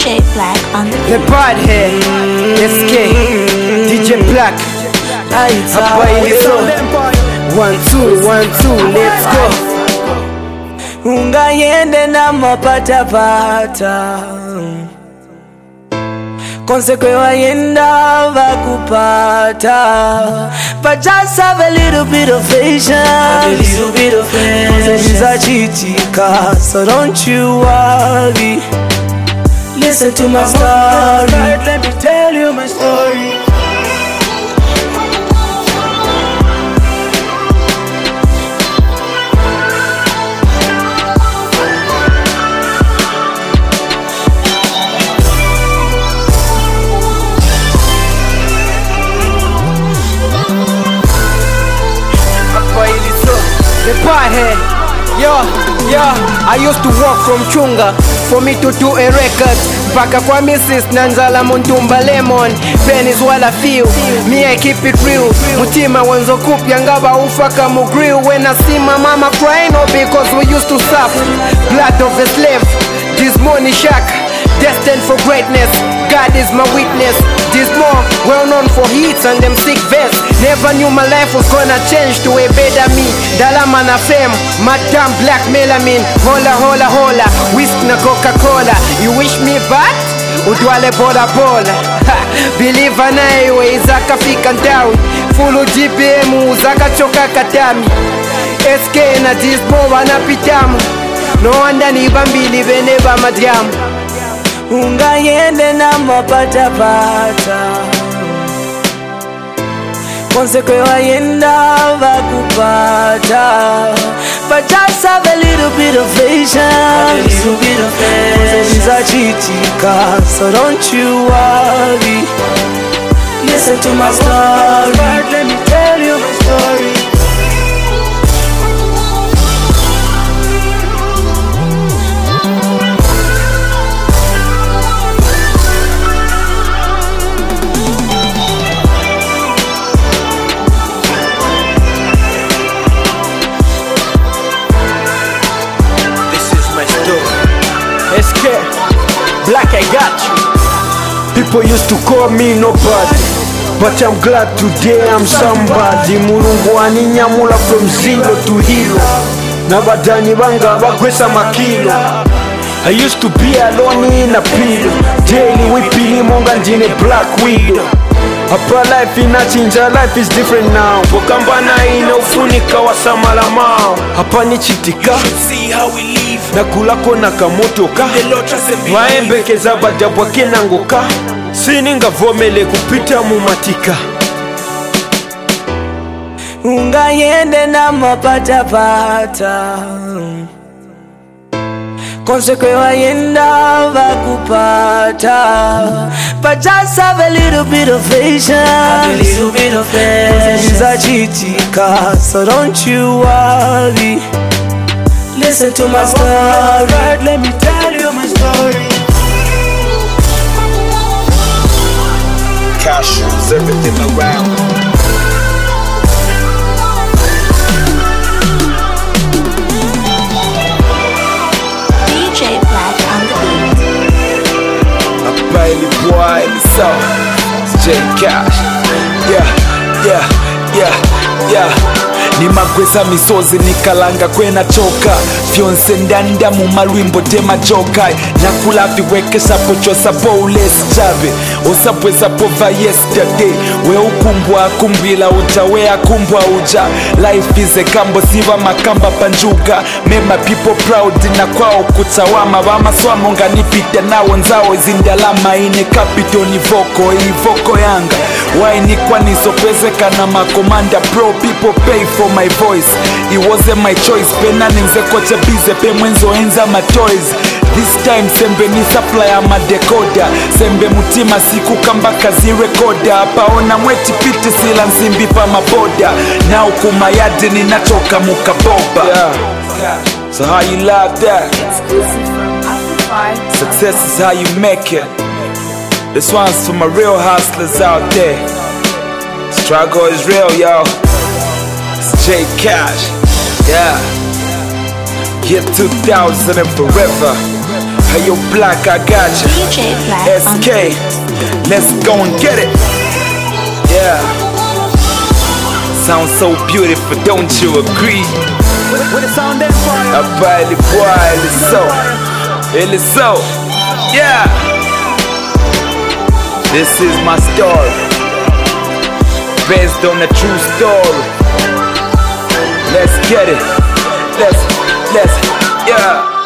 DJ Black on the The bad head, SK, DJ Black. Hapa iliso 1 2 1 2, let's go. Ungayende na mapata pata, konsekwe wayenda vakupata. But just have a little bit of patience, a little bit of patience. So don't you worry, listen to my story. Let me tell you my story. The pothead, I used to walk from Chunga for me to do a record. Mpaka kwa Mrs. Nanzala Muntumba Lemon. Pen is what I feel, me I keep it real. Mutima wanzo kupya ngaba ufaka mu grill. When I see my mama crying, oh, because we used to suffer. Blood of a slave, this money shack, destined for greatness. God is my witness. This more well known for hits and them sick vests. Never knew my life was gonna change to a better me. Dalama na fame, Madam Black Melanin. Hola hola hola, whisk na Coca-Cola. You wish me bad? Udwale bola bola. Believe anaiwe izaka fika down. Fulu GPM uzaka choka katami. SK na Disbo wanapitamu. No wonder ni bambili beneba madyamu. Ungayende na mapata pata, konsekwe wayenda vakupata. But just have a little bit of patience, a little bit of patience. So don't you worry, listen to my story. Let me tell you my story. SK, Black, I got you. People used to call me nobody, but I'm glad today I'm somebody. Mulungu aninyamula from zero to hero. Nabadani banga bagwesa makilo. I used to be alone in a pillow. Daily whipping monga njine Black Widow. Hapa life inachinja, life is different now. Wakambana ina ufunika wa samalamao. Hapa ni chitika, na kulako na kamotoka. Waembekeza badabwa kenangoka. Sininga vomele kupita mumatika. Ungayende na mapata pata, konsekwe wayenda vakupata. But just have a little bit of patience, a little bit of patience. So don't you worry, listen to my story. Let me tell you my story. Cash is everything around. DJ Black on the beat. Baby boy, so it's J Cash. Yeah. Ni magweza misozi nikalanga kwena choka. Fionse ndanda mu malwimbo tema joka. Nakula viwekesha pochosa bowless chave. Osabweza pova yesterday. We ukumbwa kumbila uja, we akumbwa uja. Life is a kambo siva makamba panjuga. Make my people proud na kwao kutawama. Wama swamo nganipita na wenzao zindalama. Ine capital ni voko yanga. Why ni kwa nisopezeka na makomanda pro. People pay for my voice, it wasn't my choice. Pena nimze kocha bize pe mwenzo enza my toys. This time sembe ni supply ama decoder. Sembe mutima siku kamba kazi recorder. Paona mweti piti sila nsimbi pa maboda. Na ukumayadi ni natoka mukaboba. So how you love that? Success is how you make it. This one's for my real hustlers out there. Struggle is real, yo. It's J Cash, yeah. Year 2000 and forever. Hey yo, Black, I got you. DJ Black on the SK, let's go and get it. Yeah. Sounds so beautiful, don't you agree? With the sound and fire. Abali boy, it is so. Yeah. This is my story, based on a true story. Let's get it. Let's, yeah.